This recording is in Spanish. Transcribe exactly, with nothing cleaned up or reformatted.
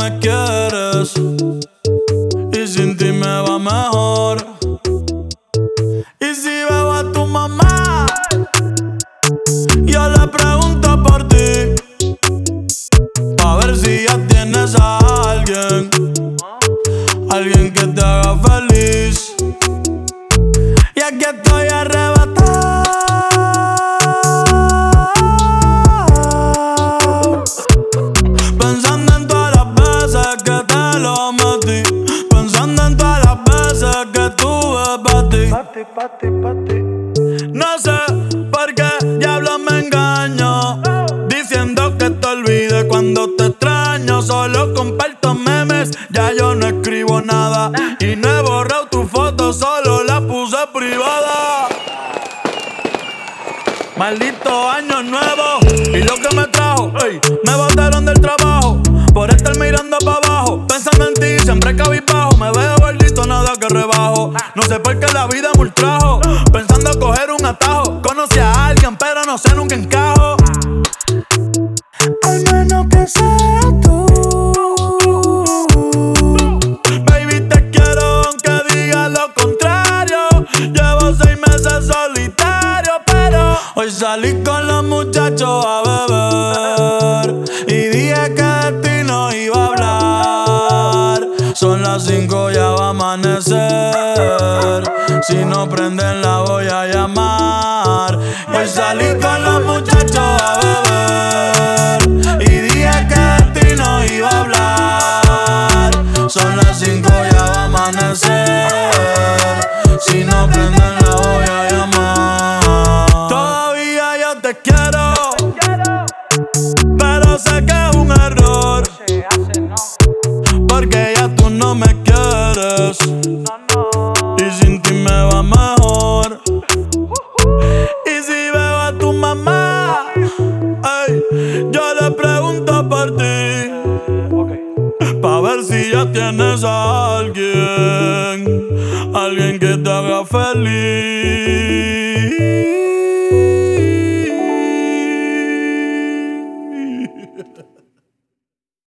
me quieres y sin ti me va mejor. Y si veo a tu mamá, yo le pregunto por ti, pa' ver si ya tienes a alguien, alguien que te haga feliz. Y aquí estoy arrebatado, pensando en todas las veces que te lo metí, pensando en todas las veces que tuve pa' ti. Pa' ti, pa' ti, pa' ti. No sé por qué diablos me engaño, diciendo que te olvide cuando te extraño. Solo comparto memes, ya yo no escribo nada, y no he borrado tu foto, solo la puse privada. Maldito año nuevo y lo que me trajo, ey, me botaron del trabajo por estar mirando pa' abajo, pensando en ti, siempre cabizbajo. Me veo gordito, nada que rebajo. No sé por qué la vida me ultrajo, pensando coger un atajo. Conocí a alguien, pero no sé, nunca encajo. Al menos que sea tú. Baby, te quiero aunque diga lo contrario. Llevo seis meses solitario, pero hoy salí con los muchachos a beber y dije que de ti no iba a hablar. Son las cinco, ya va a amanecer. Si no prenden la voy a llamar. Y hoy salí con los muchachos a beber y dije que de ti no iba a hablar. Son las cinco, ya va a amanecer. Si no prenden la voy a llamar. Todavía yo te quiero, pero sé que es un error, Se hace, no, porque ya tú no me quieres no, no. y sin ti me va mejor. Y si veo a tu mamá, ey, yo le pregunto por ti, Ok. pa' ver si ya tienes a alguien, alguien que te haga feliz.